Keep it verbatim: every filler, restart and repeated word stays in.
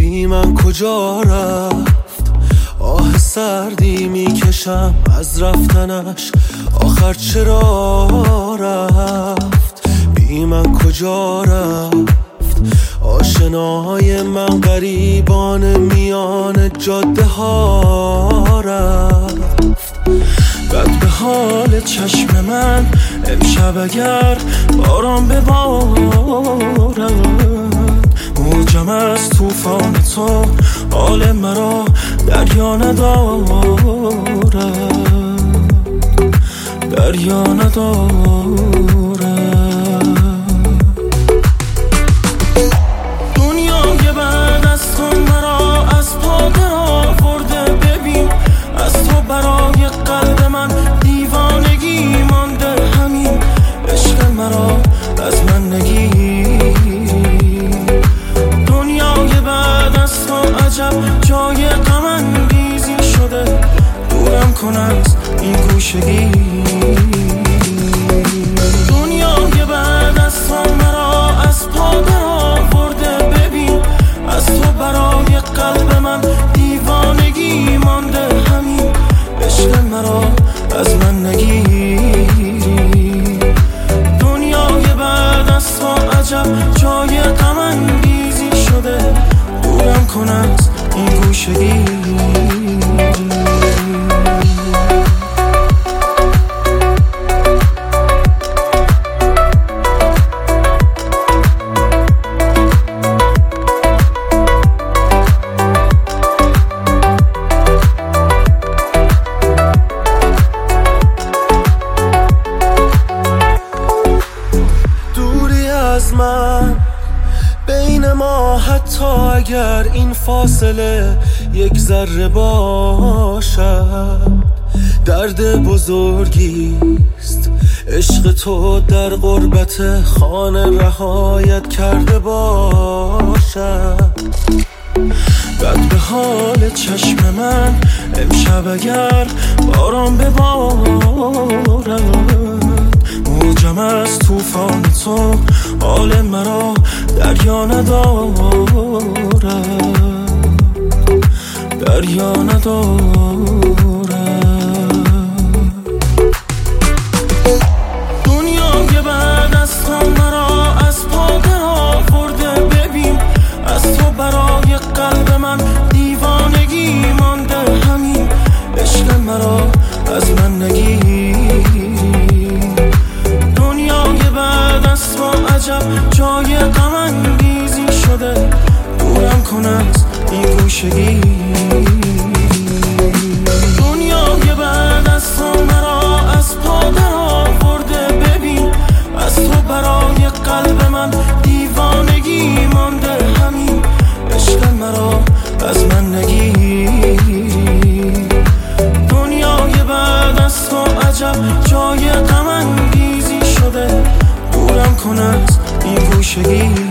بی من کجا رفت؟ آه سردی میکشم از رفتنش، آخر چرا رفت؟ بی من کجا رفت؟ آشناهای من غریبان میان جاده ها رفت. بد به حال چشم من امشب اگر باران ببارد، موجم از طوفان تو حال مرا دریا ندارد، دریا ندارد. دنیای بعد از تو مرا از پا در آورده، ببین از تو برای قلب من دیوانگی مانده، همین عشق مرا از من نگیر. دنیای بعد از تو عجب جای غم انگیزی شده، دورم کن از این گوشگی. دنیای بعد از تو مرا از پا در آورده، ببین از تو برای قلب من دیوانگی مانده، همین عشق مرا از من نگیر. دنیای بعد از تو عجب جای غم انگیزی شده، دورم کن از این گوشگی. از من بین ما، حتی اگر این فاصله یک ذره باشد، درد بزرگیست عشق تو در غربت خانه رهایت کرده باشد. بد به حال چشم من امشب اگر باران ببارد، موجم از طوفان تو حال مرا دریا ندارد، دریا ندارد. دنیای بعد از تو مرا از پا در آورده، ببین از تو برای قلب من دیوانگی مانده، همین عشق مرا از من نگیر. عجب جای غم انگیزی شده، دورم کن از این گوشگی. دنیای بعد از تو مرا از پا در آورده، ببین از تو برای قلب من دیوانگی مانده، همین عشق مرا از من نگیر. دنیای بعد از تو عجب جای غم انگیزی شده، دورم کن از این گوشگی.